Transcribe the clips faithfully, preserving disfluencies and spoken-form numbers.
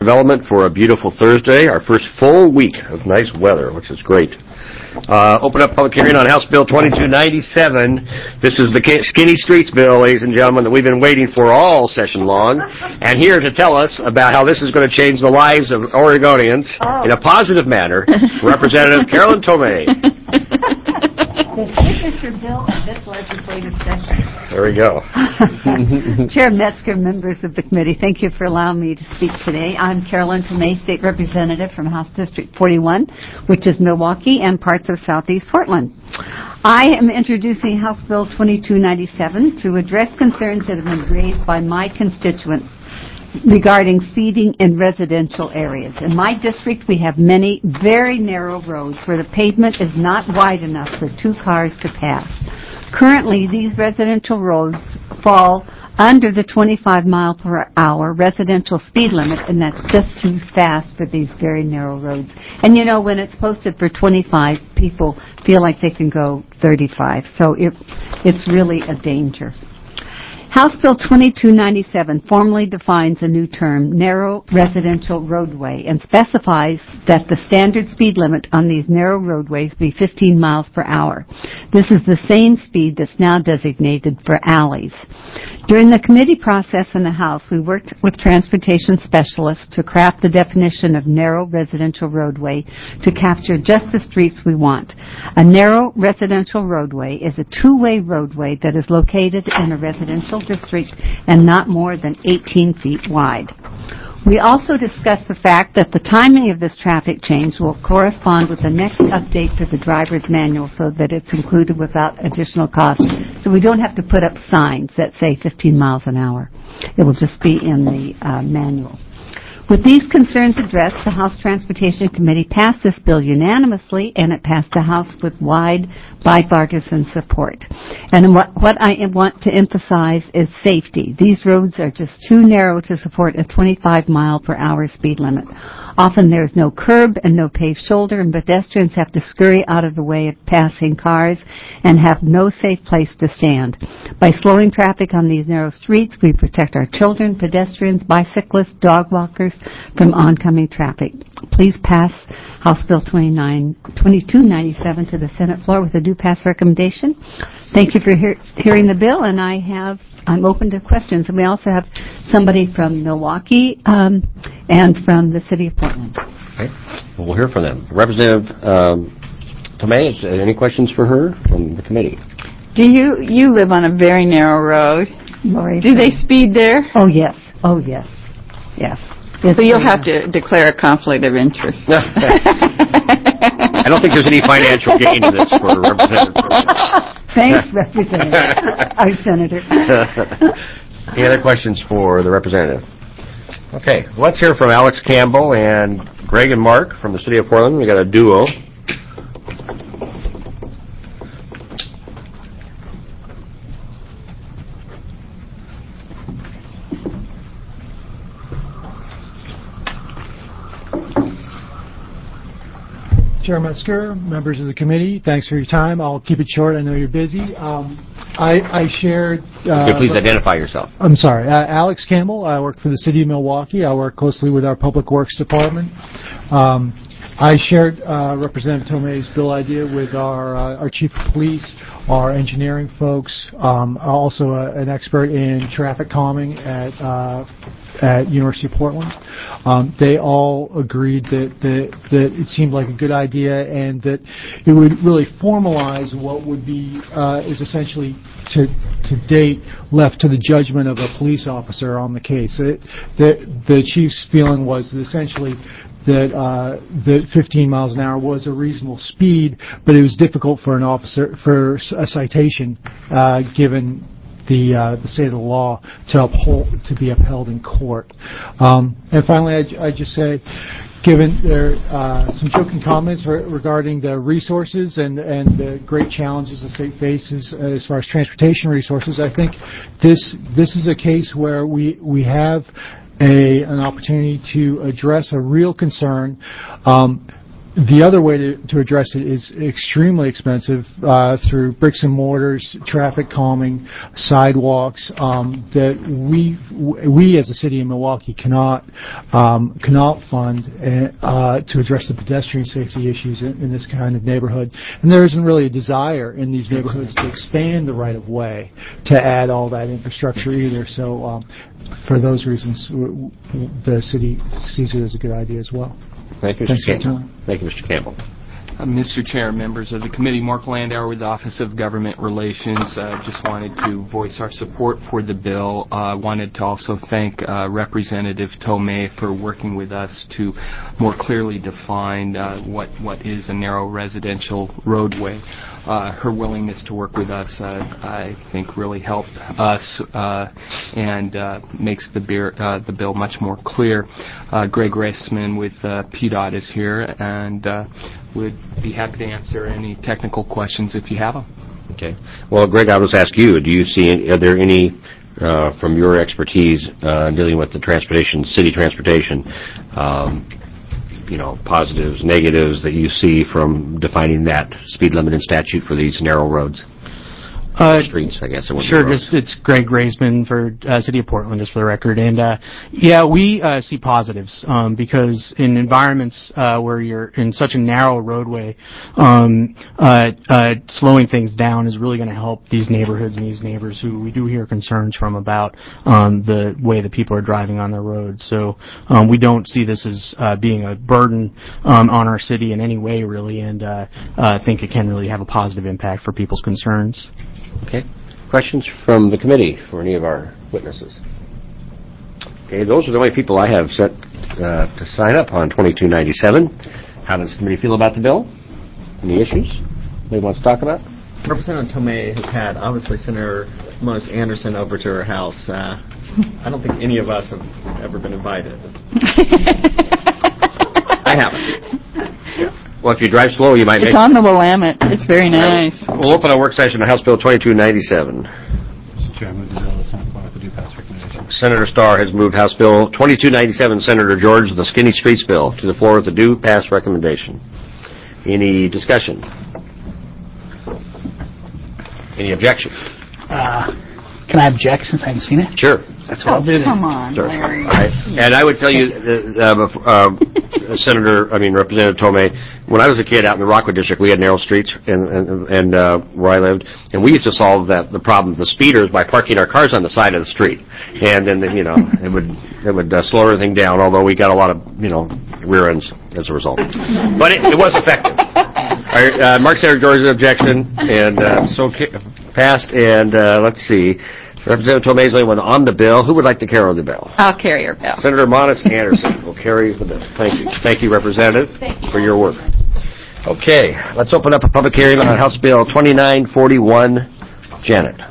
Development for a beautiful Thursday, our first full week of nice weather, which is great. Uh, open up public hearing on House Bill twenty-two ninety-seven. This is the Skinny Streets Bill, ladies and gentlemen, that we've been waiting for all session long. And here to tell us about how this is going to change the lives of Oregonians oh. in a positive manner, Representative Carolyn Tomei. The signature bill of this legislative session. There we go. Chair Metzger, members of the committee, thank you for allowing me to speak today. I'm Carolyn Tomei, State Representative from House District forty-one, which is Milwaukee and parts of Southeast Portland. I am introducing House Bill twenty-two ninety-seven to address concerns that have been raised by my constituents regarding speeding in residential areas. In my district, we have many very narrow roads where the pavement is not wide enough for two cars to pass. Currently, these residential roads fall under the twenty-five mile per hour residential speed limit, and that's just too fast for these very narrow roads. And you know, when it's posted for twenty-five, people feel like they can go thirty-five, so it, it's really a danger. House Bill twenty-two ninety-seven formally defines a new term, narrow residential roadway, and specifies that the standard speed limit on these narrow roadways be fifteen miles per hour. This is the same speed that's now designated for alleys. During the committee process in the House, we worked with transportation specialists to craft the definition of narrow residential roadway to capture just the streets we want. A narrow residential roadway is a two-way roadway that is located in a residential district and not more than eighteen feet wide. We also discussed the fact that the timing of this traffic change will correspond with the next update to the driver's manual so that it's included without additional cost. So we don't have to put up signs that say fifteen miles an hour. It will just be in the uh, manual. With these concerns addressed, the House Transportation Committee passed this bill unanimously, and it passed the House with wide bipartisan support. And what, what I want to emphasize is safety. These roads are just too narrow to support a twenty-five mile per hour speed limit. Often there's no curb and no paved shoulder, and pedestrians have to scurry out of the way of passing cars and have no safe place to stand. By slowing traffic on these narrow streets, we protect our children, pedestrians, bicyclists, dog walkers from oncoming traffic. Please pass House Bill twenty-two ninety-seven to the Senate floor with a do pass recommendation. Thank you for hear, hearing the bill, and I have I'm open to questions. And we also have somebody from Milwaukee um, and from the city of Portland. Okay. Well, we'll hear from them. Representative um, Tomei, is there any questions for her from the committee? Do you you live on a very narrow road? Lori, do they speed there? Oh yes. Oh yes. Yes. Yes, so you'll have to declare a conflict of interest. I don't think there's any financial gain to this for Representative. Thanks, Representative. Our Senator. Any other questions for the representative? Okay, let's hear from Alex Campbell and Greg and Mark from the city of Portland. We got a duo. Chair Metzger, members of the committee, thanks for your time. I'll keep it short. I know you're busy. Um, I, I shared... Uh, okay, please identify yourself. I'm sorry. Uh, Alex Campbell. I work for the city of Milwaukee. I work closely with our Public Works Department. Um, I shared uh, Representative Tomei's bill idea with our uh, our chief of police, our engineering folks, um, also a, an expert in traffic calming at uh, at University of Portland. Um, they all agreed that, that that it seemed like a good idea and that it would really formalize what would be uh, is essentially to to date left to the judgment of a police officer on the case. It, the the chief's feeling was that essentially that uh, that fifteen miles an hour was a reasonable speed, but it was difficult for an officer for a citation uh, given the uh, the state of the law to uphold to be upheld in court. Um, and finally, I, I just say, given there uh, some joking comments re- regarding the resources and and the great challenges the state faces uh, as far as transportation resources, I think this this is a case where we we have A, an opportunity to address a real concern. Um, the other way to, to address it is extremely expensive uh, through bricks and mortars, traffic calming, sidewalks um, that we we as a city of Milwaukee cannot um, cannot fund uh, to address the pedestrian safety issues in, in this kind of neighborhood. And there isn't really a desire in these neighborhoods to expand the right of way to add all that infrastructure either. So um, for those reasons, w- w- the city sees it as a good idea as well. Thank you, Mister Campbell. Thank you, Mister Campbell. Uh, Mister Chair, members of the committee, Mark Landauer with the Office of Government Relations. Uh, just wanted to voice our support for the bill. I uh, wanted to also thank uh, Representative Tomei for working with us to more clearly define uh, what, what is a narrow residential roadway. Uh, her willingness to work with us, uh, I think, really helped us uh, and uh, makes the, beer, uh, the bill much more clear. Uh, Greg Reisman with uh, P DOT is here and uh, would be happy to answer any technical questions if you have them. Okay. Well, Greg, I was ask you, do you see, any, are there any, uh, from your expertise uh, dealing with the transportation, city transportation, um, you know, positives, negatives that you see from defining that speed limit and statute for these narrow roads? Uh, streets, I guess. It sure, just, it's Greg Reisman for uh, City of Portland, just for the record. And, uh, yeah, we uh, see positives um, because in environments uh, where you're in such a narrow roadway, um, uh, uh, slowing things down is really going to help these neighborhoods and these neighbors who we do hear concerns from about um, the way that people are driving on their roads. So um, we don't see this as uh, being a burden um, on our city in any way, really, and uh, uh, think it can really have a positive impact for people's concerns. Okay. Questions from the committee for any of our witnesses? Okay, those are the only people I have set uh, to sign up on twenty-two ninety-seven. How does the committee feel about the bill? Any issues anybody wants to talk about? Representative Tomei has had, obviously, Senator Moniz Anderson over to her house. Uh, I don't think any of us have ever been invited. I haven't. Yeah. Well, if you drive slow, you might It's make... on the Willamette. It's very nice. We'll open a work session on House Bill twenty-two ninety-seven. Mister Chair, I move the bill to Senate floor with the due pass recommendation. Senator Starr has moved House Bill twenty-two ninety-seven, Senator George, the Skinny Streets Bill, to the floor with the due pass recommendation. Any discussion? Any objection? Uh, can I object since I haven't seen it? Sure. That's what I'll do then. Come on, Sure. Larry. All right. And I would tell you, uh, uh, Senator, I mean, Representative Tomei, when I was a kid out in the Rockwood District, we had narrow streets and, and, and uh, where I lived, and we used to solve that the problem of the speeders by parking our cars on the side of the street. And then, you know, it would it would uh, slow everything down, although we got a lot of, you know, rear ends as a result. But it, it was effective. All right, uh, Mark Senator George's objection, and uh, so ca- passed, and uh, let's see. Representative Tomei is the only one on the bill. Who would like to carry the bill? I'll carry your bill. Senator Moniz Anderson will carry the bill. Thank you. Thank you, Representative, Thank you. for your work. Okay, let's open up a public hearing on House Bill twenty-nine forty-one. Janet.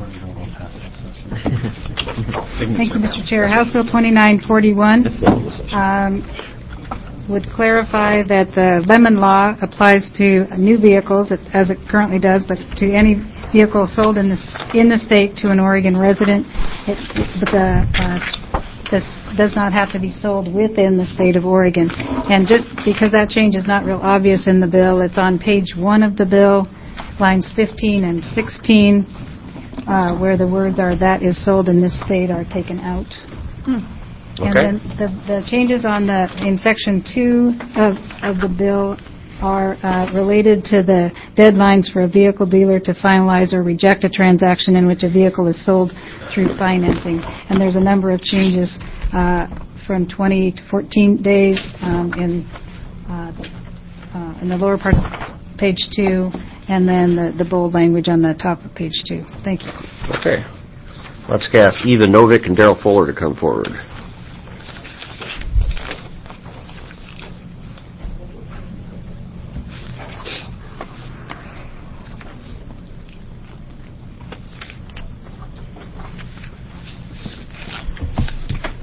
Thank you, Mister Chair. House Bill twenty-nine forty-one um, would clarify that the Lemon Law applies to new vehicles, as it currently does, but to any vehicle sold in the, in the state to an Oregon resident. It, but the, uh, this does not have to be sold within the state of Oregon. And just because that change is not real obvious in the bill, it's on page one of the bill, lines fifteen and sixteen, uh, where the words are, that is sold in this state, are taken out. Hmm. Okay. And then the, the changes on the, in section two of, of the bill are uh, related to the deadlines for a vehicle dealer to finalize or reject a transaction in which a vehicle is sold through financing. And there's a number of changes uh, from twenty to fourteen days um, in uh, uh, in the lower part of page two, and then the, the bold language on the top of page two. Thank you. Okay. Let's ask Eva Novick and Daryl Fuller to come forward.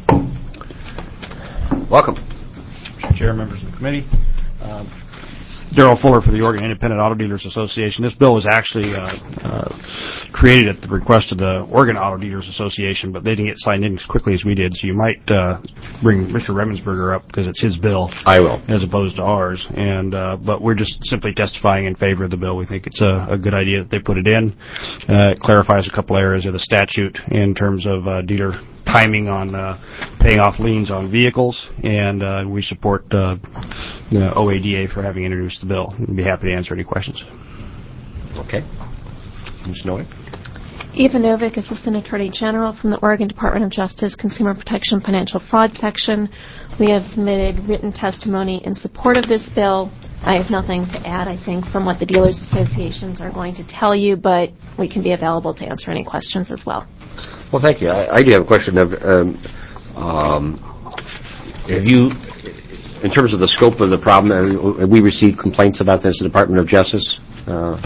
Welcome. Mister Chair, members of the committee. Um, Darrell Fuller for the Oregon Independent Auto Dealers Association. This bill was actually uh, uh, created at the request of the Oregon Auto Dealers Association, but they didn't get signed in as quickly as we did, so you might uh, bring Mister Remensberger up because it's his bill. I will. As opposed to ours. And uh, but we're just simply testifying in favor of the bill. We think it's a, a good idea that they put it in. Uh, it clarifies a couple areas of the statute in terms of uh, dealer timing on uh, paying off liens on vehicles, and uh, we support uh, the O A D A for having introduced the bill. We'd be happy to answer any questions. Okay. Miz Novick. Eva Novick, Assistant Attorney General from the Oregon Department of Justice Consumer Protection Financial Fraud Section. We have submitted written testimony in support of this bill. I have nothing to add, I think, from what the dealers associations are going to tell you, but we can be available to answer any questions as well. Well, thank you. I, I do have a question of, um, um, have you, in terms of the scope of the problem, uh, have we received complaints about this in the Department of Justice? Uh,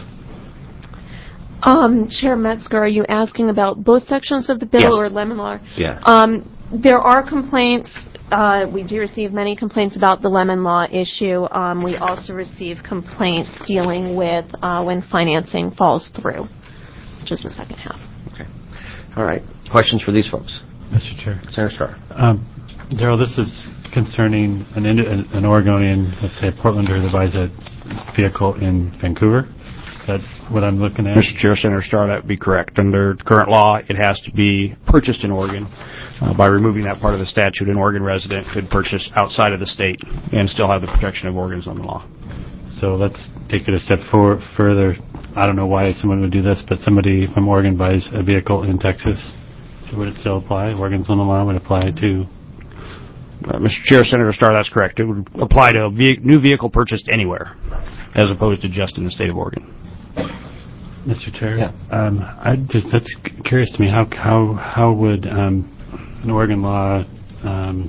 um, Chair Metzger, are you asking about both sections of the bill yes. or lemon law? Yeah. Um, there are complaints. Uh, we do receive many complaints about the lemon law issue. Um, we also receive complaints dealing with uh, when financing falls through, which is the second half. Okay. All right. Questions for these folks? Mister Chair. Senator Starr. Um, Darrell, this is concerning an, an, an Oregonian, let's say a Portlander that buys a vehicle in Vancouver. Is that what I'm looking at? Mister Chair, Senator Starr, that would be correct. Under current law, it has to be purchased in Oregon. Uh, by removing that part of the statute, an Oregon resident could purchase outside of the state and still have the protection of Oregon's on the law. So let's take it a step for, further. I don't know why someone would do this, but somebody from Oregon buys a vehicle in Texas. Would it still apply? Oregon's lemon law would apply to... Uh, Mister Chair, Senator Starr, that's correct. It would apply to a ve- new vehicle purchased anywhere, as opposed to just in the state of Oregon. Mister Chair, yeah. um, I just that's curious to me. How how how would um, an Oregon law um,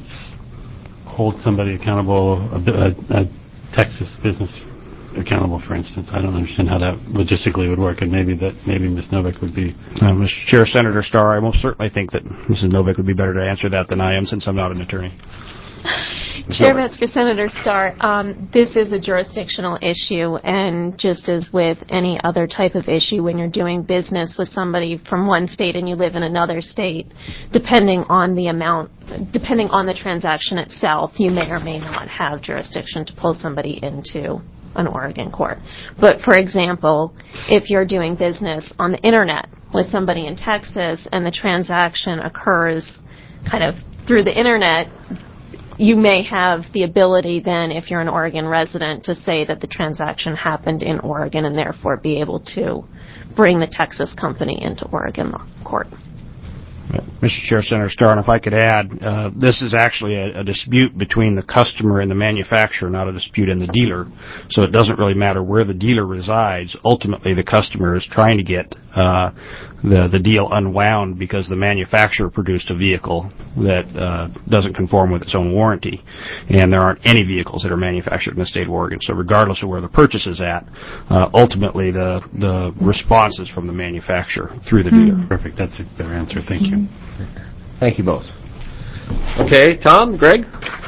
hold somebody accountable, a, a, a Texas business accountable, for instance? I don't understand how that logistically would work, and maybe that maybe Miz Novick would be. Uh, Mister Chair, Senator Starr, I most certainly think that Missus Novick would be better to answer that than I am, since I'm not an attorney. Chair Metzger, Senator Starr, um, this is a jurisdictional issue, and just as with any other type of issue, when you're doing business with somebody from one state and you live in another state, depending on the amount, depending on the transaction itself, you may or may not have jurisdiction to pull somebody into an Oregon court. But for example, if you're doing business on the internet with somebody in Texas and the transaction occurs kind of through the internet, you may have the ability then, if you're an Oregon resident, to say that the transaction happened in Oregon and therefore be able to bring the Texas company into Oregon court. Mister Chair, Senator Starr, and if I could add, uh, this is actually a, a dispute between the customer and the manufacturer, not a dispute in the dealer. So it doesn't really matter where the dealer resides. Ultimately, the customer is trying to get uh, the the deal unwound because the manufacturer produced a vehicle that uh, doesn't conform with its own warranty, and there aren't any vehicles that are manufactured in the state of Oregon. So regardless of where the purchase is at, uh, ultimately the the response is from the manufacturer through the dealer. Mm-hmm. Perfect. That's a better answer. Thank you. Thank you both. Okay, Tom, Greg?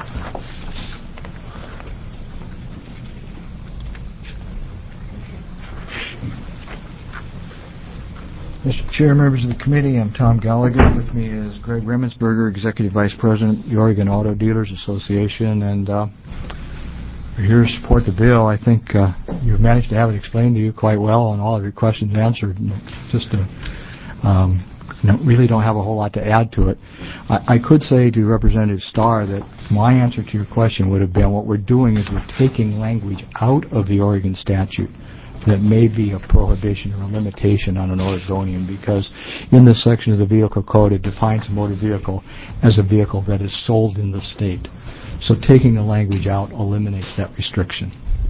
Mister Chair, members of the committee, I'm Tom Gallagher. With me is Greg Remensberger, Executive Vice President, the Oregon Auto Dealers Association, and uh, we're here to support the bill. I think uh, you've managed to have it explained to you quite well and all of your questions answered. Just to, um, you know, really don't have a whole lot to add to it. I, I could say to Representative Starr that my answer to your question would have been what we're doing is we're taking language out of the Oregon statute that may be a prohibition or a limitation on an Oregonian, because in this section of the Vehicle Code it defines a motor vehicle as a vehicle that is sold in the state. So taking the language out eliminates that restriction.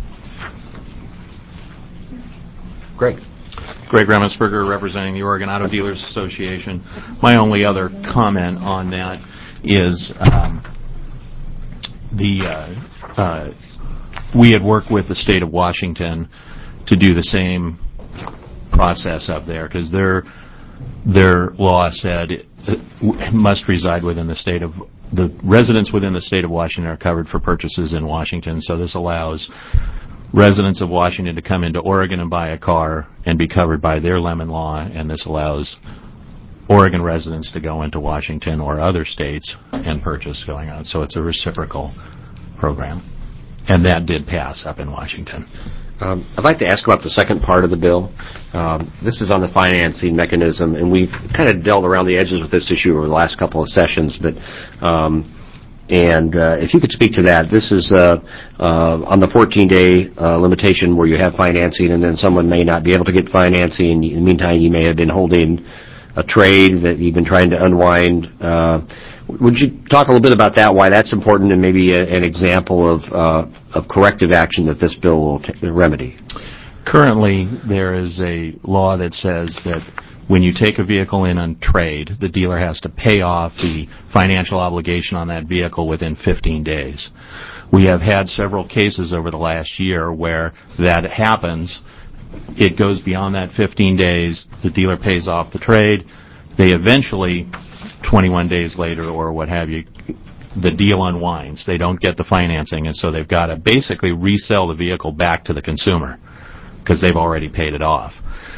Great. Greg Remensberger, representing the Oregon Auto Dealers Association. My only other comment on that is um, the uh, uh, we had worked with the state of Washington to do the same process up there, because their their law said it must reside within the state of the residents within the state of Washington are covered for purchases in Washington. So this allows residents of Washington to come into Oregon and buy a car and be covered by their lemon law, and this allows Oregon residents to go into Washington or other states and purchase going on. So it's a reciprocal program. And that did pass up in Washington. Um, I'd like to ask about the second part of the bill. Um, this is on the financing mechanism, and we've kind of dealt around the edges with this issue over the last couple of sessions. But um, and uh, if you could speak to that, this is uh, uh, on the fourteen-day uh, limitation where you have financing, and then someone may not be able to get financing. In the meantime, you may have been holding a trade that you've been trying to unwind. Uh, would you talk a little bit about that, why that's important, and maybe a, an example of uh, of corrective action that this bill will t- remedy? Currently, there is a law that says that when you take a vehicle in on trade, the dealer has to pay off the financial obligation on that vehicle within fifteen days. We have had several cases over the last year where that happens. It goes beyond that fifteen days. The dealer pays off the trade. They eventually, twenty-one days later or what have you, the deal unwinds. They don't get the financing, and so they've got to basically resell the vehicle back to the consumer because they've already paid it off.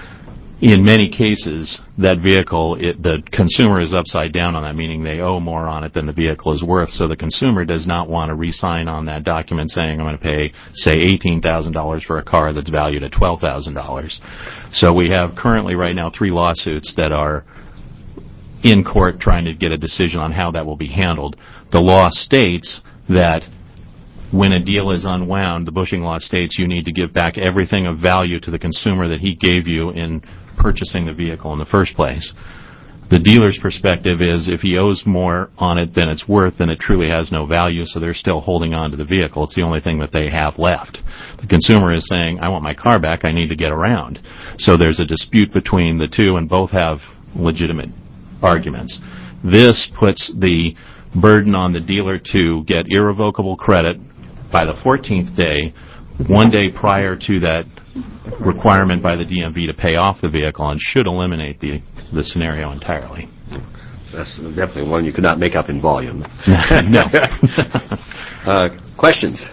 In many cases, that vehicle, it, the consumer is upside down on that, meaning they owe more on it than the vehicle is worth. So the consumer does not want to re-sign on that document saying, I'm going to pay, say, eighteen thousand dollars for a car that's valued at twelve thousand dollars. So we have currently right now three lawsuits that are in court trying to get a decision on how that will be handled. The law states that when a deal is unwound, the bushing law states you need to give back everything of value to the consumer that he gave you in purchasing the vehicle in the first place. The dealer's perspective is if he owes more on it than it's worth, then it truly has no value, so they're still holding on to the vehicle. It's the only thing that they have left. The consumer is saying, I want my car back, I need to get around. So there's a dispute between the two, and both have legitimate arguments. This puts the burden on the dealer to get irrevocable credit by the fourteenth day, one day prior to that requirement by the D M V to pay off the vehicle, and should eliminate the, the scenario entirely. That's definitely one you could not make up in volume. No. uh, questions?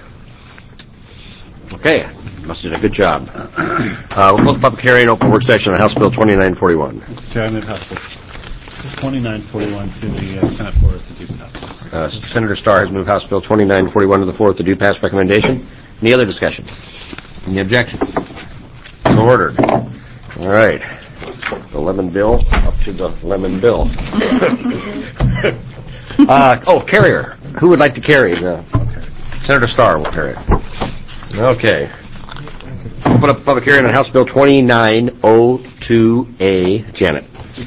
Okay. Must have done a good job. Uh, we'll close the public hearing, open work session on House Bill twenty-nine forty-one. Mister Chair, I move House Bill twenty-nine forty-one to the uh, Senate floor as the due pass. Uh, Senator Starr has moved House Bill twenty-nine forty-one to the floor with the due pass recommendation. Any other discussion? Any objections? So ordered. All right. The lemon bill up to the lemon bill. uh, oh, carrier. Who would like to carry? The, Senator Starr will carry it. Okay. Open up public hearing on House Bill twenty-nine oh two A. Janet.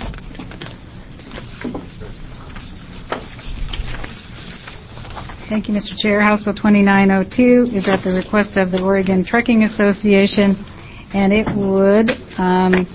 Thank you, Mister Chair. House Bill twenty-nine oh two is at the request of the Oregon Trucking Association, and it would um,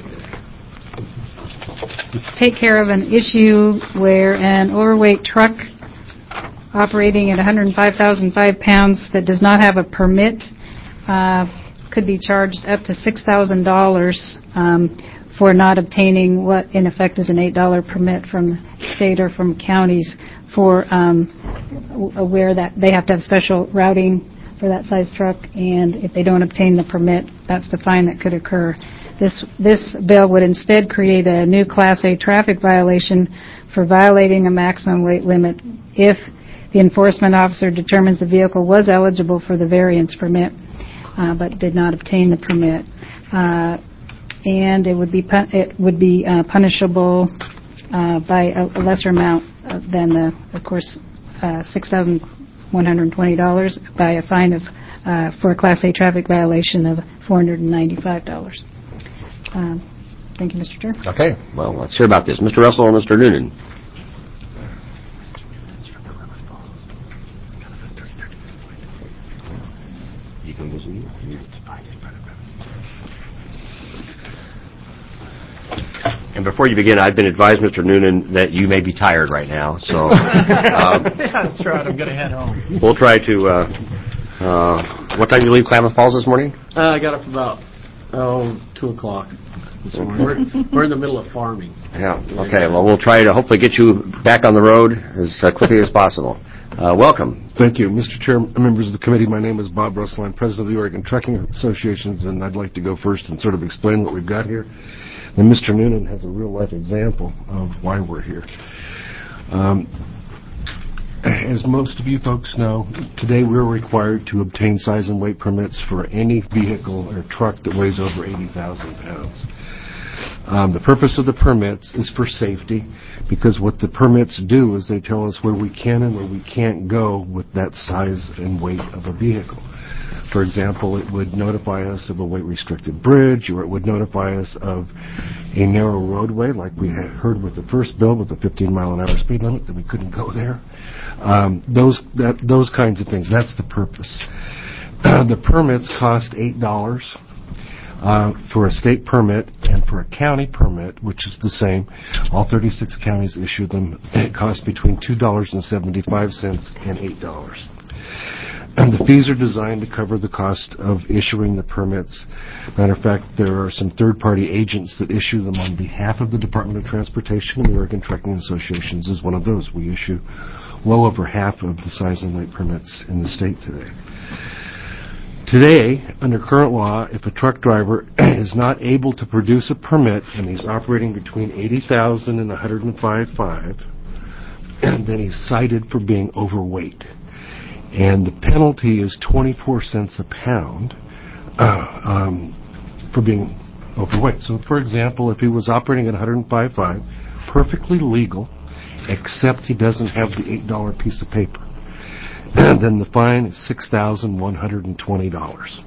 take care of an issue where an overweight truck operating at one hundred five thousand five pounds that does not have a permit uh, could be charged up to six thousand dollars um, for not obtaining what in effect is an eight dollar permit from the state or from counties for um, where that they have to have special routing for that size truck, and if they don't obtain the permit, that's the fine that could occur. This this bill would instead create a new Class A traffic violation for violating a maximum weight limit if the enforcement officer determines the vehicle was eligible for the variance permit uh, but did not obtain the permit. Uh, and it would be pun- it would be uh, punishable uh, by a, a lesser amount uh, than the, of course, uh, six thousand one hundred twenty dollars by a fine of uh, for a Class A traffic violation of four hundred ninety-five dollars. Um, thank you, Mister Chair. Okay. Well, let's hear about this. Mister Russell or Mister Noonan? And before you begin, I've been advised, Mister Noonan, that you may be tired right now. So, um, yeah, that's right. I'm going to head home. We'll try to. Uh, uh, what time did you leave Klamath Falls this morning? Uh, I got up about oh two o'clock this morning. We're, we're in the middle of farming. Yeah. Okay. Well, we'll try to hopefully get you back on the road as uh, quickly as possible. Uh, welcome. Thank you. Mister Chair, members of the committee, my name is Bob Russell. I'm president of the Oregon Trucking Associations, and I'd like to go first and sort of explain what we've got here. And Mister Noonan has a real-life example of why we're here. Um, as most of you folks know, today we're required to obtain size and weight permits for any vehicle or truck that weighs over eighty thousand pounds. Um, the purpose of the permits is for safety, because what the permits do is they tell us where we can and where we can't go with that size and weight of a vehicle. For example, it would notify us of a weight-restricted bridge, or it would notify us of a narrow roadway, like we had heard with the first bill with the fifteen mile an hour speed limit, that we couldn't go there. Um, those that, those kinds of things. That's the purpose. Uh, the permits cost eight dollars. Uh, for a state permit, and for a county permit, which is the same, all thirty-six counties issue them. It costs between two dollars and seventy-five cents and eight dollars. And the fees are designed to cover the cost of issuing the permits. Matter of fact, there are some third-party agents that issue them on behalf of the Department of Transportation, and the Oregon Trucking Associations is one of those. We issue well over half of the size and weight permits in the state today. Today, under current law, if a truck driver is not able to produce a permit and he's operating between eighty thousand and one hundred five thousand five, then he's cited for being overweight. And the penalty is twenty-four cents a pound uh, um, for being overweight. So, for example, if he was operating at one hundred five thousand five, perfectly legal, except he doesn't have the eight dollar piece of paper, and then the fine is six thousand one hundred twenty dollars.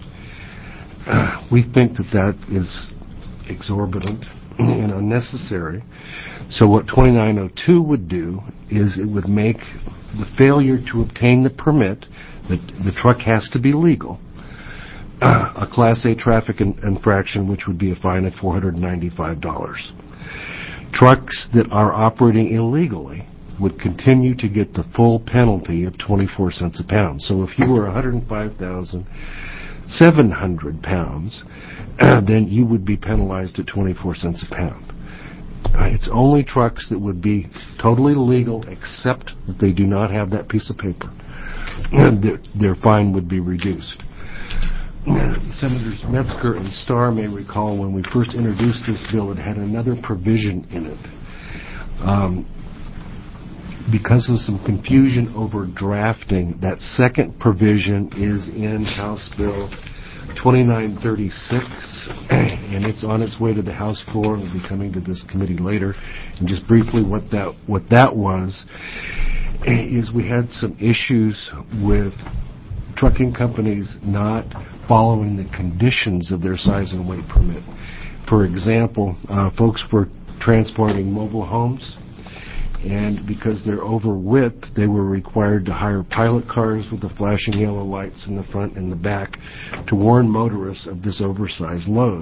Uh, we think that that is exorbitant and unnecessary. So what twenty-nine oh two would do is it would make the failure to obtain the permit, that the truck has to be legal, uh, a Class A traffic in, infraction, which would be a fine of four hundred ninety-five dollars. Trucks that are operating illegally would continue to get the full penalty of twenty-four cents a pound. So if you were one hundred five thousand seven hundred pounds, uh, then you would be penalized at twenty-four cents a pound. Uh, it's only trucks that would be totally legal, except that they do not have that piece of paper. their, their fine would be reduced. Uh, Senators Metzger and Starr may recall when we first introduced this bill, it had another provision in it. Um, Because of some confusion over drafting, that second provision is in House Bill twenty-nine thirty-six, and it's on its way to the House floor and will be coming to this committee later. And just briefly, what that what that was is we had some issues with trucking companies not following the conditions of their size and weight permit. For example, uh, folks were transporting mobile homes, and because they're over width, they were required to hire pilot cars with the flashing yellow lights in the front and the back to warn motorists of this oversized load.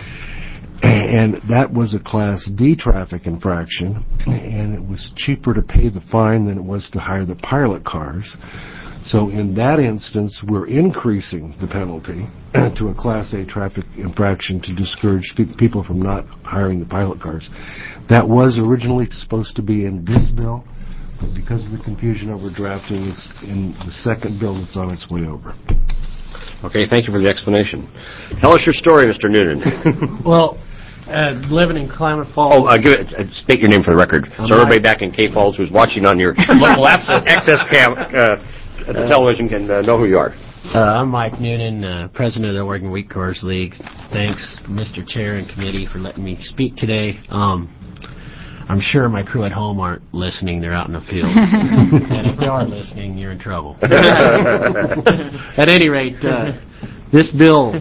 And that was a Class D traffic infraction, and it was cheaper to pay the fine than it was to hire the pilot cars. So in that instance, we're increasing the penalty to a Class A traffic infraction to discourage people from not hiring the pilot cars. That was originally supposed to be in this bill, but because of the confusion over drafting, it's in the second bill that's on its way over. Okay, thank you for the explanation. Tell us your story, Mister Noonan. Well, uh, living in Klamath Falls. Oh, uh, give it, uh, state your name for the record, I'm so everybody Mike. back in K Falls who's watching on your local access cam uh, at the television can uh, know who you are. Uh, I'm Mike Noonan, uh, president of the Oregon Wheat Growers League. Thanks, Mister Chair and committee, for letting me speak today. Um, I'm sure my crew at home aren't listening. They're out in the field. And if they are listening, you're in trouble. At any rate, uh, this bill,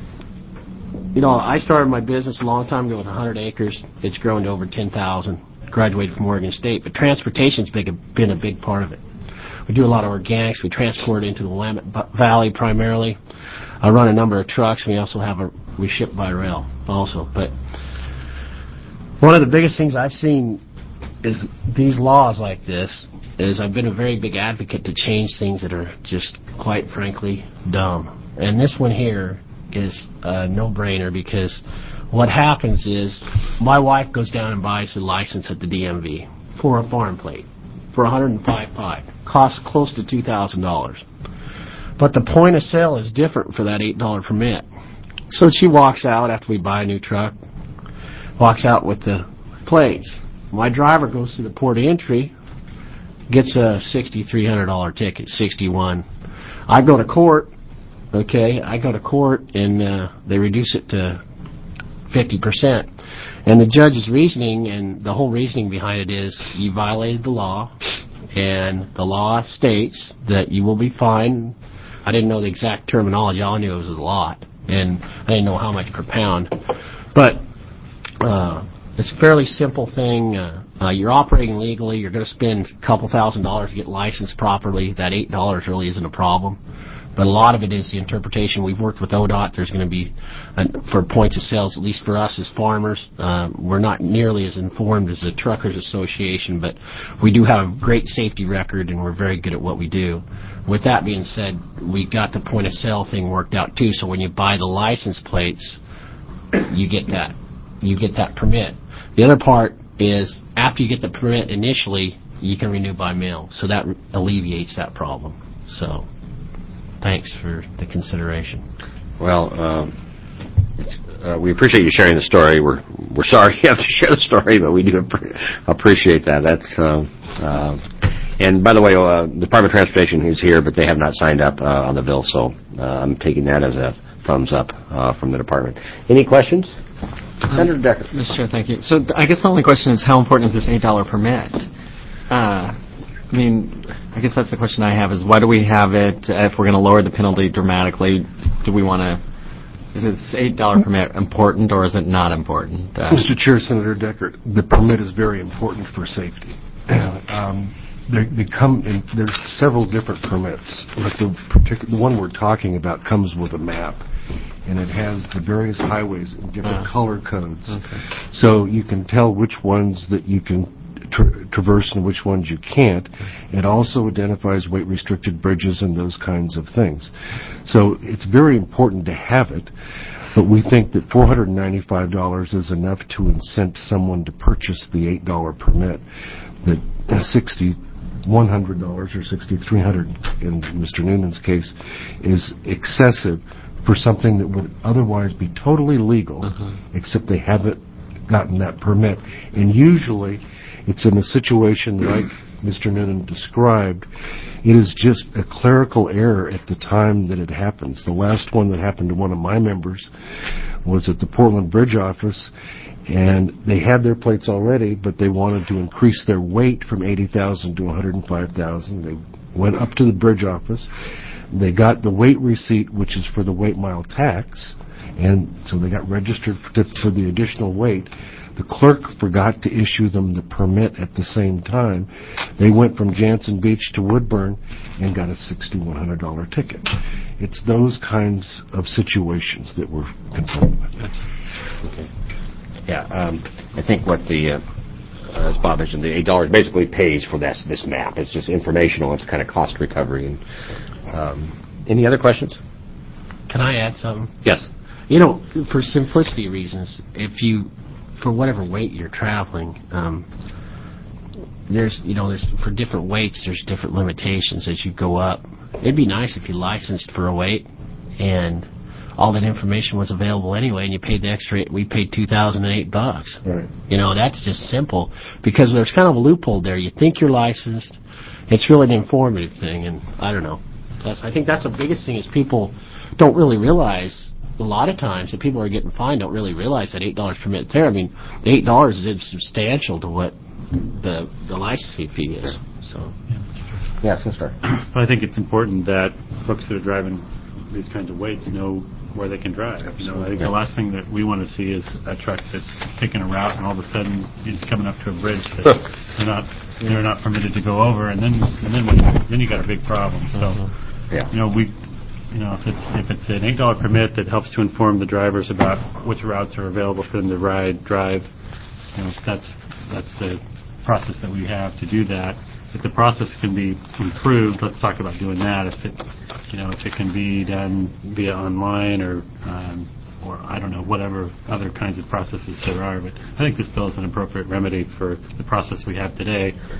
you know, I started my business a long time ago with one hundred acres. It's grown to over ten thousand. Graduated from Oregon State. But transportation's big, been a big part of it. We do a lot of organics. We transport into the Willamette Valley primarily. I run a number of trucks. We also have a, we ship by rail also. But one of the biggest things I've seen is these laws like this is I've been a very big advocate to change things that are just, quite frankly, dumb. And this one here is a no-brainer because what happens is my wife goes down and buys a license at the D M V for a farm plate. for one hundred five dollars five. Costs close to two thousand dollars. But the point of sale is different for that eight dollar permit. So she walks out after we buy a new truck, walks out with the plates. My driver goes to the port of entry, gets a six thousand three hundred dollars ticket, sixty-one. I go to court, okay, I go to court and uh, they reduce it to fifty percent. And the judge's reasoning, and the whole reasoning behind it is, you violated the law, and the law states that you will be fined. I didn't know the exact terminology. All I knew it was a lot, and I didn't know how much per pound. But uh, it's a fairly simple thing. Uh, uh, you're operating legally. You're going to spend a couple thousand dollars to get licensed properly. That eight dollars really isn't a problem. But a lot of it is the interpretation. We've worked with O D O T. There's going to be, uh, for points of sales, at least for us as farmers, uh, we're not nearly as informed as the Truckers Association, but we do have a great safety record, and we're very good at what we do. With that being said, we got the point of sale thing worked out too. So when you buy the license plates, you get that, you get that permit. The other part is after you get the permit initially, you can renew by mail. So that alleviates that problem. So. Thanks for the consideration. Well, um, it's, uh, we appreciate you sharing the story. We're we're sorry you have to share the story, but we do appreciate that. That's uh, uh, and by the way, uh, the Department of Transportation is here, but they have not signed up uh, on the bill, so uh, I'm taking that as a thumbs up uh, from the department. Any questions? Um, Senator Decker. Mister Chair, thank you. So I guess the only question is, how important is this eight dollar permit? Uh, I mean, I guess that's the question I have, is why do we have it if we're going to lower the penalty dramatically? Do we want to, is this eight dollar permit important or is it not important? Uh, Mister Chair, Senator Decker, the permit is very important for safety. um, they, they come in, there's several different permits. Like the, particular, the one we're talking about comes with a map, and it has the various highways in different uh, color codes. Okay. So you can tell which ones that you can Tra- traverse and which ones you can't. It also identifies weight-restricted bridges and those kinds of things. So it's very important to have it, but we think that four hundred ninety-five dollars is enough to incent someone to purchase the eight dollar permit. That six thousand one hundred dollars or six thousand three hundred dollars in Mister Noonan's case is excessive for something that would otherwise be totally legal, uh-huh. except they haven't gotten that permit. And usually it's in a situation like Mister Noonan described. It is just a clerical error at the time that it happens. The last one that happened to one of my members was at the Portland Bridge office, and they had their plates already, but they wanted to increase their weight from eighty thousand to one hundred five thousand. They went up to the bridge office. They got the weight receipt, which is for the weight mile tax, and so they got registered for, for the additional weight. The clerk forgot to issue them the permit at the same time. They went from Jansen Beach to Woodburn and got a six thousand one hundred dollars ticket. It's those kinds of situations that we're confronted with. Okay. Yeah, um, I think what the, uh, as Bob mentioned, the eight dollars basically pays for this, this map. It's just informational. It's kind of cost recovery. And, um, any other questions? Can I add something? Yes. You know, for simplicity reasons, if you... for whatever weight you're traveling, um, there's, you know, there's for different weights, there's different limitations as you go up. It'd be nice if you licensed for a weight and all that information was available anyway, and you paid the extra. We paid two thousand and eight bucks. Right. You know, that's just simple because there's kind of a loophole there. You think you're licensed, it's really an informative thing, and I don't know. That's, I think that's the biggest thing is people don't really realize. A lot of times, the people who are getting fined don't really realize that eight dollars permit there. I mean, the eight dollars is substantial to what the the licensing fee is. So, yeah, it's start. Well, I think it's important that folks that are driving these kinds of weights know where they can drive. You know, I think the last thing that we want to see is a truck that's taking a route and all of a sudden it's coming up to a bridge that they're not they're not permitted to go over, and then and then we, then you got a big problem. So, yeah, you know we. You know, if it's if it's an eight dollar permit that helps to inform the drivers about which routes are available for them to ride, drive, you know, that's that's the process that we have to do that. If the process can be improved, let's talk about doing that. If it, you know, if it can be done via online or um, or I don't know, whatever other kinds of processes there are. But I think this bill is an appropriate remedy for the process we have today.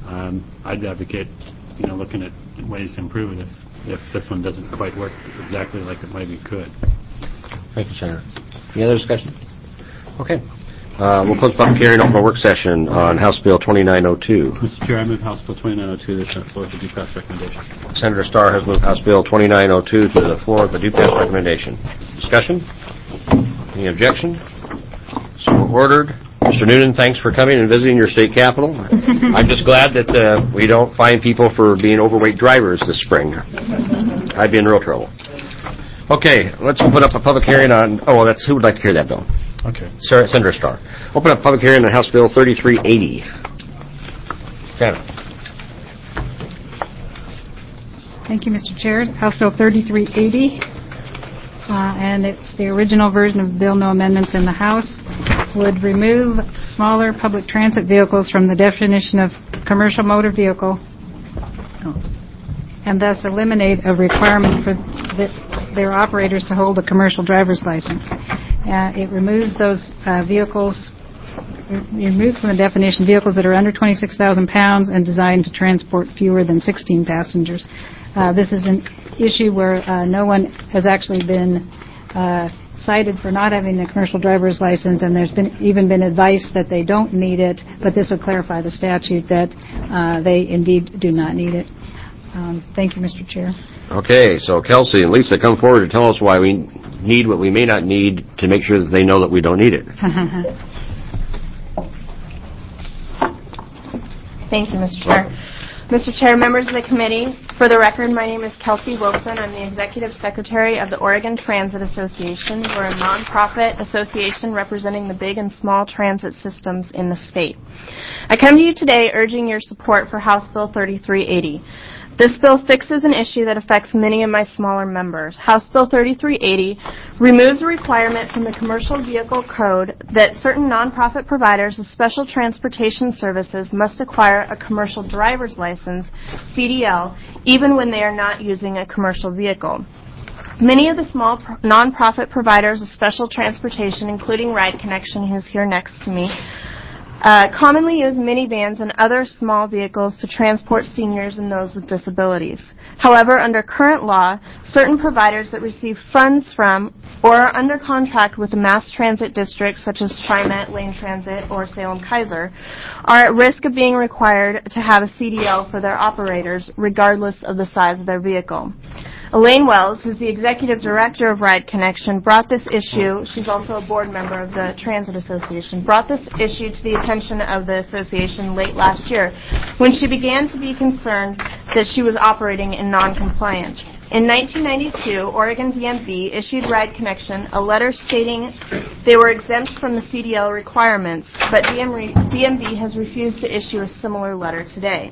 um, I'd advocate, you know, looking at ways to improve it if, if this one doesn't quite work exactly like it maybe could. Thank you, Senator. Any other discussion? Okay. Uh, we'll close public hearing, open a work session on House Bill twenty-nine oh two. Mister Chair, I move House Bill twenty-nine oh two to the floor with the due pass recommendation. Senator Starr has moved House Bill twenty-nine oh two to the floor with the due pass recommendation. Discussion? Any objection? So ordered. Mister Noonan, thanks for coming and visiting your state capitol. I'm just glad that uh, we don't find people for being overweight drivers this spring. I'd be in real trouble. Okay, let's open up a public hearing on, oh, well, that's, who would like to hear that bill? Okay. Sarah, Senator Starr. Open up public hearing on House Bill thirty-three eighty. Shannon. Thank you, Mister Chair. House Bill thirty-three eighty, uh, and it's the original version of the bill, no amendments in the House, would remove smaller public transit vehicles from the definition of commercial motor vehicle and thus eliminate a requirement for the, their operators to hold a commercial driver's license. Uh, it removes those uh, vehicles, it removes from the definition vehicles that are under twenty-six thousand pounds and designed to transport fewer than sixteen passengers. Uh, this is an issue where uh, no one has actually been uh, cited for not having a commercial driver's license, and there's been even been advice that they don't need it, but this would clarify the statute that uh, they indeed do not need it. Um, thank you, Mister Chair. Okay, so Kelsey and Lisa, come forward and tell us why we need what we may not need to make sure that they know that we don't need it. Thank you, Mister Chair. Mister Chair, members of the committee, for the record, my name is Kelsey Wilson. I'm the Executive Secretary of the Oregon Transit Association. We're a nonprofit association representing the big and small transit systems in the state. I come to you today urging your support for House Bill thirty-three eighty. This bill fixes an issue that affects many of my smaller members. House Bill thirty-three eighty removes a requirement from the Commercial Vehicle Code that certain nonprofit providers of special transportation services must acquire a commercial driver's license, C D L, even when they are not using a commercial vehicle. Many of the small pro- nonprofit providers of special transportation, including Ride Connection, who's here next to me, Uh, commonly use minivans and other small vehicles to transport seniors and those with disabilities. However, under current law, certain providers that receive funds from or are under contract with the mass transit districts such as TriMet, Lane Transit, or Salem-Kaiser are at risk of being required to have a C D L for their operators regardless of the size of their vehicle. Elaine Wells, who's the Executive Director of Ride Connection, brought this issue, she's also a board member of the Transit Association, brought this issue to the attention of the association late last year when she began to be concerned that she was operating in non-compliance. In nineteen ninety-two, Oregon D M V issued Ride Connection a letter stating they were exempt from the C D L requirements, but D M V has refused to issue a similar letter today.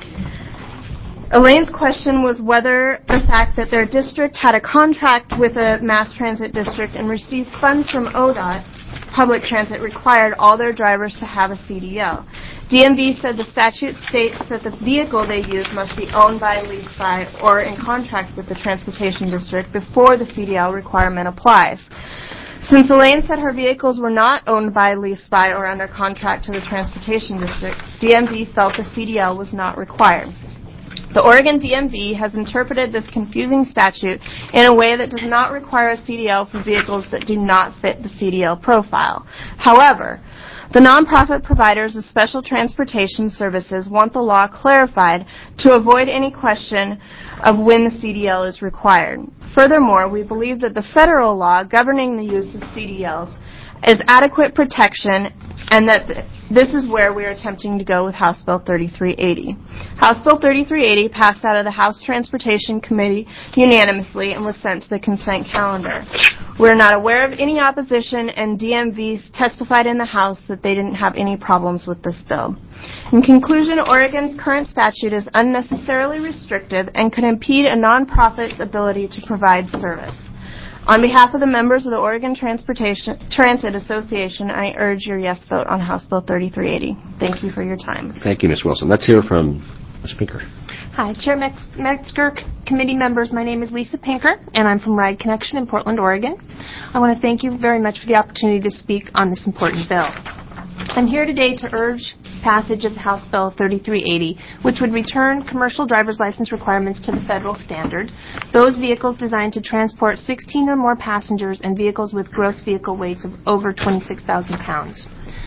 Elaine's question was whether the fact that their district had a contract with a mass transit district and received funds from O D O T, public transit, required all their drivers to have a C D L. D M V said the statute states that the vehicle they use must be owned by, leased by, or in contract with the transportation district before the C D L requirement applies. Since Elaine said her vehicles were not owned by, leased by, or under contract to the transportation district, D M V felt the C D L was not required. The Oregon D M V has interpreted this confusing statute in a way that does not require a C D L for vehicles that do not fit the C D L profile. However, the nonprofit providers of special transportation services want the law clarified to avoid any question of when the C D L is required. Furthermore, we believe that the federal law governing the use of C D Ls is adequate protection, and that th- this is where we are attempting to go with House Bill thirty-three eighty. House Bill thirty-three eighty passed out of the House Transportation Committee unanimously and was sent to the consent calendar. We're not aware of any opposition, and D M V testified in the House that they didn't have any problems with this bill. In conclusion, Oregon's current statute is unnecessarily restrictive and could impede a nonprofit's ability to provide service. On behalf of the members of the Oregon Transportation Transit Association, I urge your yes vote on House Bill thirty-three eighty. Thank you for your time. Thank you, Miz Wilson. Let's hear from Miz Pinker. Hi, Chair Mex- Metzger, committee members. My name is Lisa Pinker, and I'm from Ride Connection in Portland, Oregon. I want to thank you very much for the opportunity to speak on this important bill. I'm here today to urge passage of House Bill thirty-three eighty, which would return commercial driver's license requirements to the federal standard. Those vehicles designed to transport sixteen or more passengers and vehicles with gross vehicle weights of over twenty-six thousand pounds.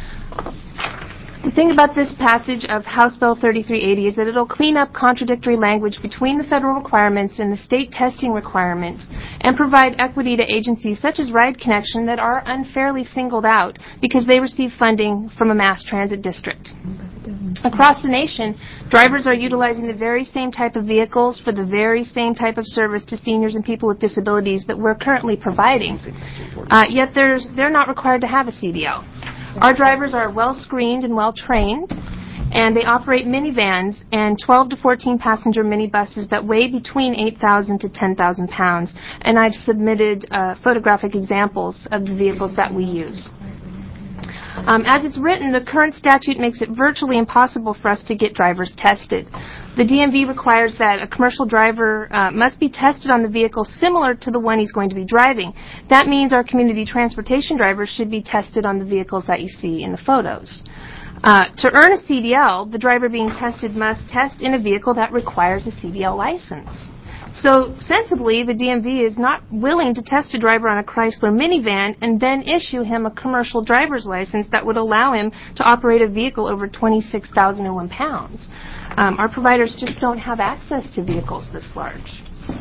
The thing about this passage of House Bill thirty-three eighty is that it'll clean up contradictory language between the federal requirements and the state testing requirements and provide equity to agencies such as Ride Connection that are unfairly singled out because they receive funding from a mass transit district. Across the nation, drivers are utilizing the very same type of vehicles for the very same type of service to seniors and people with disabilities that we're currently providing. Uh, yet there's, they're not required to have a C D L. Our drivers are well screened and well trained, and they operate minivans and twelve to fourteen passenger minibuses that weigh between eight thousand to ten thousand pounds. And I've submitted uh, photographic examples of the vehicles that we use. Um, as it's written, the current statute makes it virtually impossible for us to get drivers tested. The D M V requires that a commercial driver uh, must be tested on the vehicle similar to the one he's going to be driving. That means our community transportation drivers should be tested on the vehicles that you see in the photos. Uh, to earn a C D L, the driver being tested must test in a vehicle that requires a C D L license. So, sensibly, the D M V is not willing to test a driver on a Chrysler minivan and then issue him a commercial driver's license that would allow him to operate a vehicle over twenty-six thousand one pounds. Um, our providers just don't have access to vehicles this large.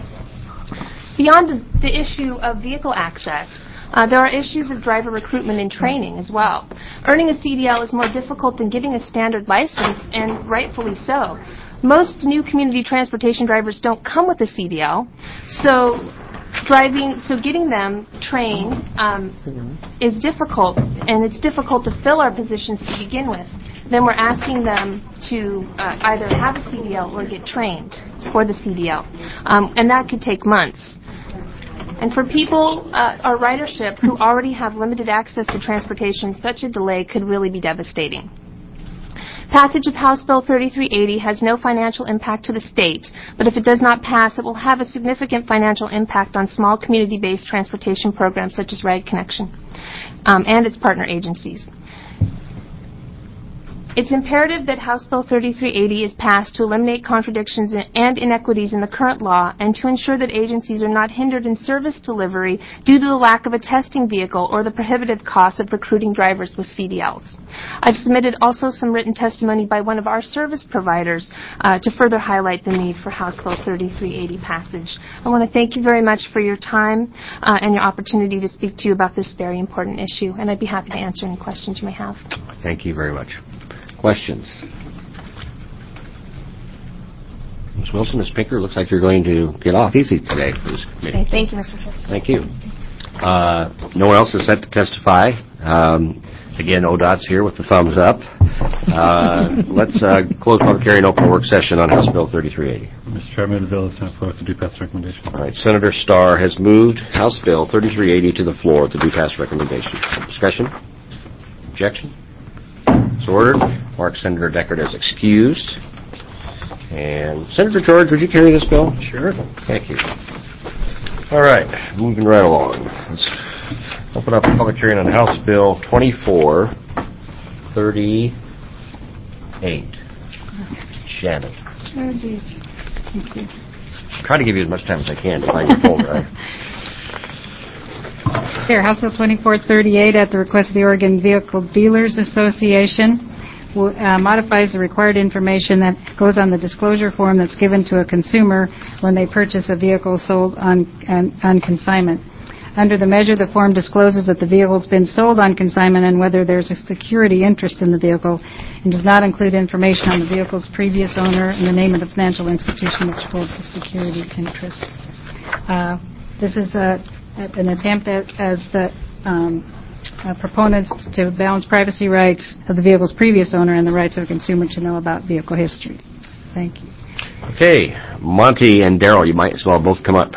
Beyond the, the issue of vehicle access, Uh, there are issues of driver recruitment and training as well. Earning a C D L is more difficult than getting a standard license, and rightfully so. Most new community transportation drivers don't come with a C D L, so driving, so getting them trained um, is difficult, and it's difficult to fill our positions to begin with. Then we're asking them to uh, either have a C D L or get trained for the C D L, um, and that could take months. And for people, uh, our ridership, who already have limited access to transportation, such a delay could really be devastating. Passage of House Bill thirty-three eighty has no financial impact to the state, but if it does not pass, it will have a significant financial impact on small community-based transportation programs such as Ride Connection um, and its partner agencies. It's imperative that House Bill thirty-three eighty is passed to eliminate contradictions and inequities in the current law and to ensure that agencies are not hindered in service delivery due to the lack of a testing vehicle or the prohibitive cost of recruiting drivers with C D Ls. I've submitted also some written testimony by one of our service providers uh, to further highlight the need for House Bill thirty-three eighty passage. I want to thank you very much for your time uh, and your opportunity to speak to you about this very important issue, and I'd be happy to answer any questions you may have. Thank you very much. Questions? Miz Wilson, Miz Pinker, looks like you're going to get off easy today for this committee. Okay, thank you, Mister Chair. Thank you. Uh, no one else is set to testify. Um, again, O D O T's here with the thumbs up. Uh, let's uh, close public hearing and open a work session on House Bill thirty-three eighty. Mister Chairman, the bill is sent forward to do pass recommendation. All right, Senator Starr has moved House Bill thirty-three eighty to the floor to do pass recommendation. Discussion? Objection? It's ordered. Mark Senator Deckard as excused. And Senator George, would you carry this bill? Sure. Thank you. All right, moving right along. Let's open up a public hearing on House Bill twenty-four thirty-eight. Shannon. Oh, geez. Thank you. Try to give you as much time as I can to find your folder. Right? Here, House Bill twenty-four thirty-eight, at the request of the Oregon Vehicle Dealers Association, uh, modifies the required information that goes on the disclosure form that's given to a consumer when they purchase a vehicle sold on, on, on consignment. Under the measure, the form discloses that the vehicle has been sold on consignment and whether there's a security interest in the vehicle, and does not include information on the vehicle's previous owner and the name of the financial institution which holds the security interest. Uh, this is a an attempt at, as the um, uh, proponents to balance privacy rights of the vehicle's previous owner and the rights of a consumer to know about vehicle history. Thank you. Okay, Monty and Darrell, you might as well both come up.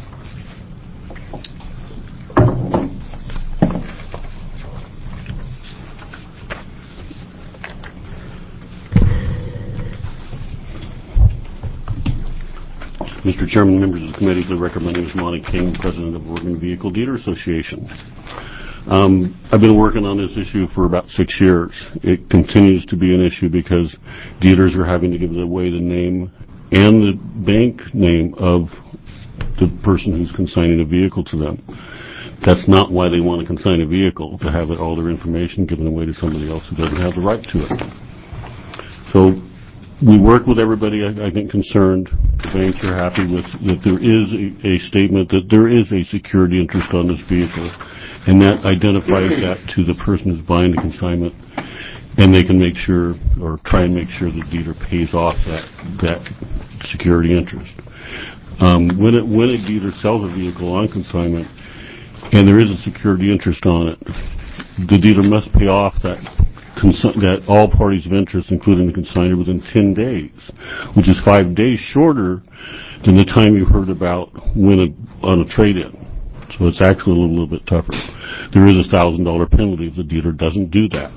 Mister Chairman, members of the committee, for the record, my name is Monty King, President of Oregon Vehicle Dealer Association. Um, I've been working on this issue for about six years. It continues to be an issue because dealers are having to give away the name and the bank name of the person who's consigning a vehicle to them. That's not why they want to consign a vehicle, to have it, all their information given away to somebody else who doesn't have the right to it. So we work with everybody, I, I think, concerned. The banks are happy with that there is a, a statement that there is a security interest on this vehicle, and that identifies that to the person who's buying the consignment, and they can make sure, or try and make sure the dealer pays off that that security interest. Um, when, it, when a dealer sells a vehicle on consignment, and there is a security interest on it, the dealer must pay off that consi- that all parties of interest, including the consignor, within ten days, which is five days shorter than the time you heard about when a, on a trade-in. So it's actually a little, little bit tougher. There is a one thousand dollars penalty if the dealer doesn't do that.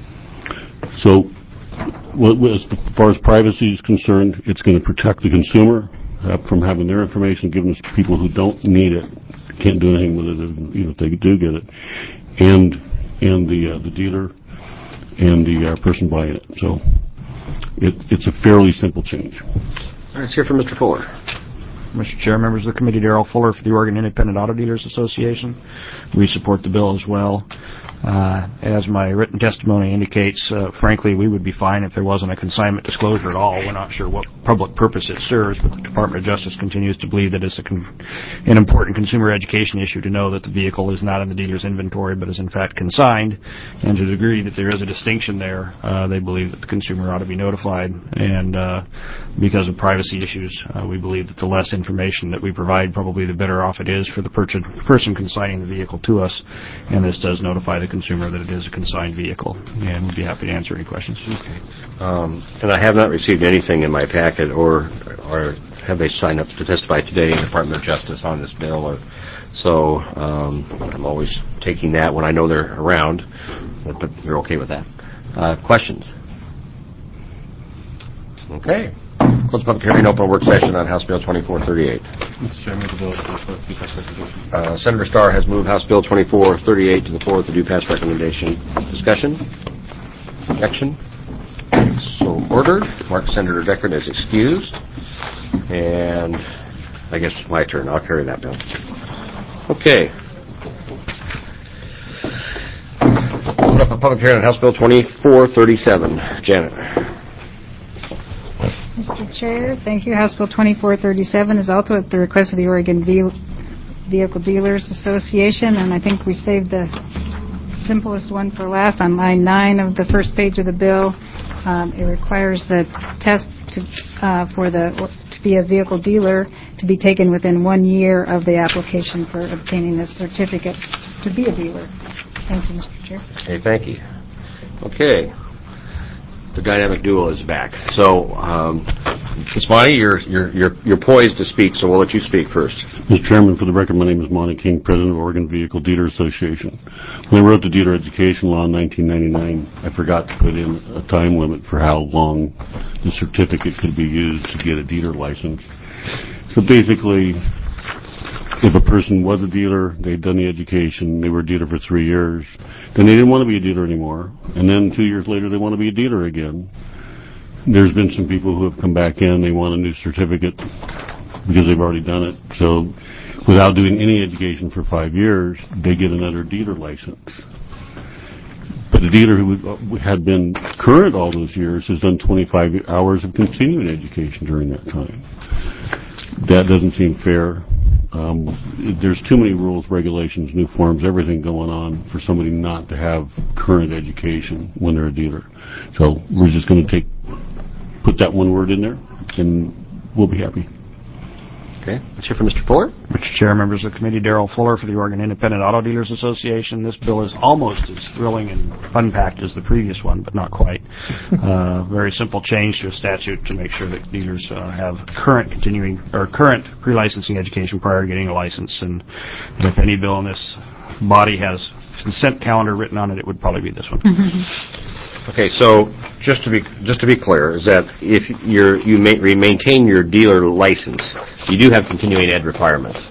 So what, as far as privacy is concerned, it's going to protect the consumer uh, from having their information given to people who don't need it, can't do anything with it, even if they do get it, and and the uh, the dealer and the uh, person buying it. So it, it's a fairly simple change. All right, let's hear from Mister Fuller. Mister Chair, members of the committee, Darrell Fuller for the Oregon Independent Auto Dealers Association. We support the bill as well. Uh, as my written testimony indicates, uh, frankly, we would be fine if there wasn't a consignment disclosure at all. We're not sure what public purpose it serves, but the Department of Justice continues to believe that it's a con- an important consumer education issue to know that the vehicle is not in the dealer's inventory, but is in fact consigned. And to the degree that there is a distinction there, uh, they believe that the consumer ought to be notified. And uh, because of privacy issues, uh, we believe that the less information that we provide, probably the better off it is for the per- person consigning the vehicle to us. And this does notify the consumer that it is a consigned vehicle, and we'd be happy to answer any questions. Okay. Um, and I have not received anything in my packet, or or have they signed up to testify today in the Department of Justice on this bill? Or, so um, I'm always taking that when I know they're around, but they're okay with that. Uh, questions? Okay. Close public hearing, open work session on House Bill twenty-four thirty-eight. Mister Chairman, the bill is pass recommendation. Uh, Senator Starr has moved House Bill twenty-four thirty-eight to the floor with the due pass recommendation. Discussion? Objection? So ordered. Mark Senator Deckard is excused. And I guess it's my turn. I'll carry that bill. Okay. Open up a public hearing on House Bill twenty-four thirty-seven. Janet. Mister Chair, thank you. House Bill twenty-four thirty-seven is also at the request of the Oregon Vehicle Dealers Association, and I think we saved the simplest one for last on line nine of the first page of the bill. Um, it requires the test to, uh, for the to be a vehicle dealer to be taken within one year of the application for obtaining the certificate to be a dealer. Thank you, Mister Chair. Okay, thank you. Okay. The dynamic duo is back. So, um, Miz Monty, you're, you're, you're, you're poised to speak, so we'll let you speak first. Mister Chairman, for the record, my name is Monty King, President of Oregon Vehicle Dealer Association. When I wrote the dealer education law in nineteen ninety-nine, I forgot to put in a time limit for how long the certificate could be used to get a dealer license. So basically, if a person was a dealer, they'd done the education, they were a dealer for three years, then they didn't want to be a dealer anymore, and then two years later they want to be a dealer again. There's been some people who have come back in, they want a new certificate because they've already done it. So without doing any education for five years, they get another dealer license. But the dealer who had been current all those years has done twenty-five hours of continuing education during that time. That doesn't seem fair. Um, there's too many rules, regulations, new forms, everything going on for somebody not to have current education when they're a dealer. So we're just going to take, put that one word in there, and we'll be happy. Okay. Let's hear from Mister Fuller. Mister Chair, members of the committee, Darrell Fuller for the Oregon Independent Auto Dealers Association. This bill is almost as thrilling and unpacked as the previous one, but not quite. uh, very simple change to a statute to make sure that dealers uh, have current continuing or current pre-licensing education prior to getting a license. And if any bill in this body has consent calendar written on it, it would probably be this one. Okay, so just to be just to be clear, is that if you're you may, maintain your dealer license, you do have continuing ed requirements.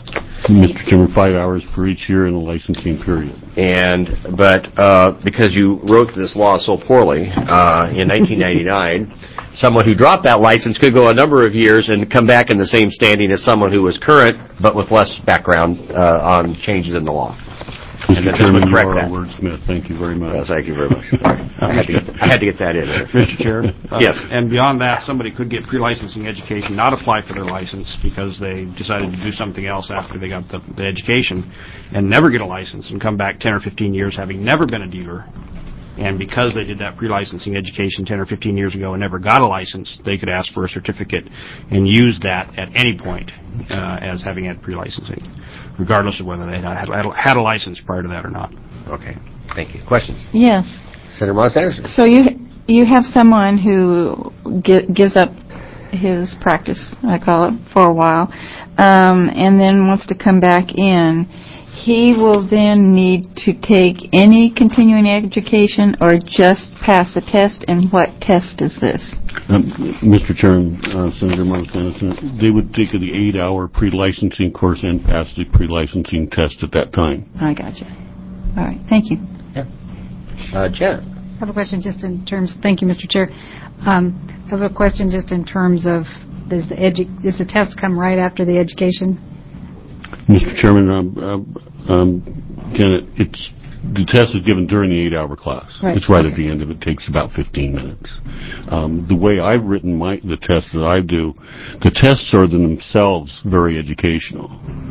Mister Chairman, five hours for each year in the licensing period. And but uh, because you wrote this law so poorly uh, in nineteen ninety-nine, someone who dropped that license could go a number of years and come back in the same standing as someone who was current, but with less background uh, on changes in the law. Mister Chairman, you are a wordsmith. Thank you very much. Yes, thank you very much. I, had to get, I had to get that in. Mister Chair? Uh, yes. And beyond that, somebody could get pre-licensing education, not apply for their license because they decided to do something else after they got the, the education, and never get a license and come back ten or fifteen years having never been a dealer. And because they did that pre-licensing education ten or fifteen years ago and never got a license, they could ask for a certificate and use that at any point uh, as having had pre-licensing, regardless of whether they had, had, had a license prior to that or not. Okay. Thank you. Questions? Yes. Senator Moss Anderson. So you you have someone who gi- gives up his practice, I call it, for a while, um, and then wants to come back in. He will then need to take any continuing education or just pass a test, and what test is this? Um, Mister Chairman, uh, Senator Martin, they would take the eight-hour pre-licensing course and pass the pre-licensing test at that time. I gotcha. All right. Thank you. Yeah. Uh, Janet. I have a question just in terms, thank you, Mister Chair. Um, I have a question just in terms of, does the, edu- does the test come right after the education? Mister Chairman, um, uh, um, Janet, it's the test is given during the eight-hour class. Right. It's right okay. at the end of it. It takes about fifteen minutes. Um, the way I've written my the tests that I do, the tests are themselves very educational.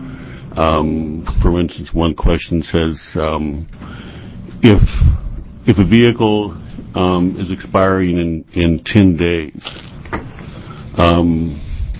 Um, for instance, one question says, um, if if a vehicle um, is expiring in, in ten days, um,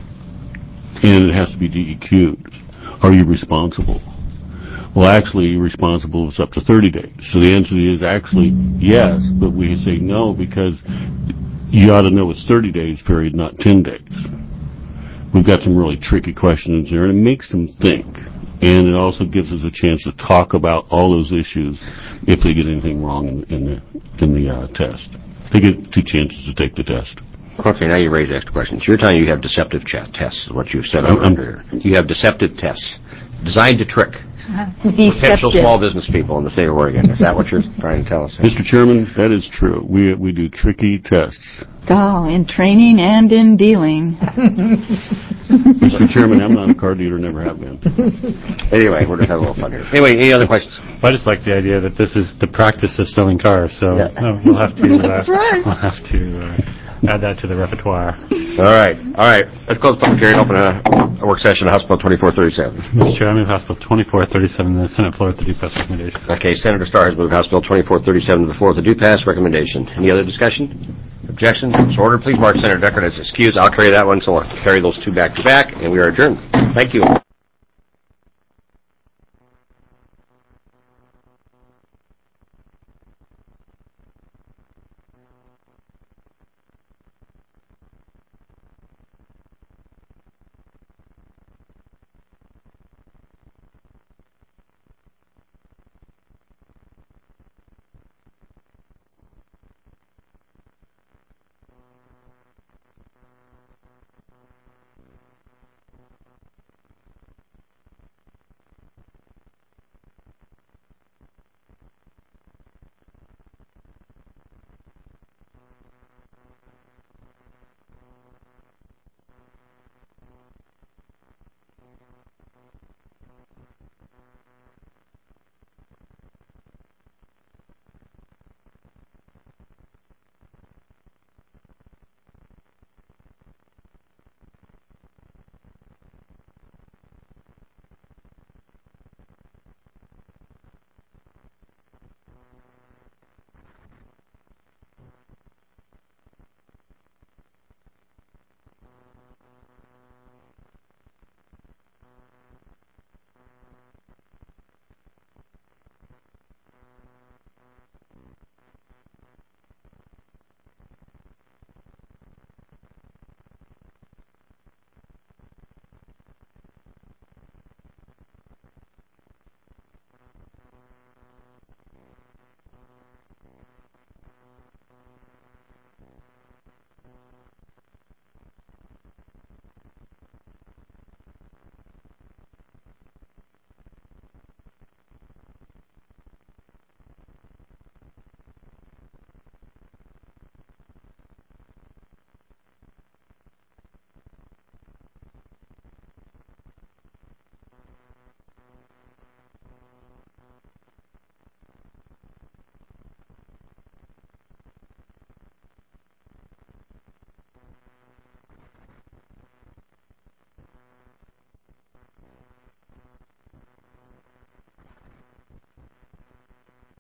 and it has to be D E Q'd, are you responsible? Well, actually, you're responsible if it's up to thirty days. So the answer is actually yes, but we say no because you ought to know it's thirty days period, not ten days. We've got some really tricky questions there, and it makes them think. And it also gives us a chance to talk about all those issues if they get anything wrong in, in the in the uh, test. They get two chances to take the test. Okay, now you raise extra questions. You're telling you have deceptive ch- tests, is what you've said on record here. You have deceptive tests designed to trick potential small business people in the state of Oregon. Is that what you're trying to tell us? Mister Chairman, that is true. We we do tricky tests. Oh, in training and in dealing. Mister Chairman, I'm not a car dealer, never have been. Anyway, we're just having a little fun here. Anyway, any other questions? Well, I just like the idea that this is the practice of selling cars, so Yeah. uh, we'll have to uh, That's right. we'll have to uh, add that to the repertoire. All right, all right. Let's close the public hearing and open a, a work session on House Bill twenty-four thirty-seven. Mister Chair, I move House Bill twenty-four thirty-seven, the Senate floor with the due pass recommendation. Okay, Senator Starr has moved House Bill twenty-four thirty-seven to the floor with the due pass recommendation. Any other discussion? Objection? So ordered. Please mark Senator Deckard as excused. I'll carry that one, so I'll carry those two back to back, and we are adjourned. Thank you.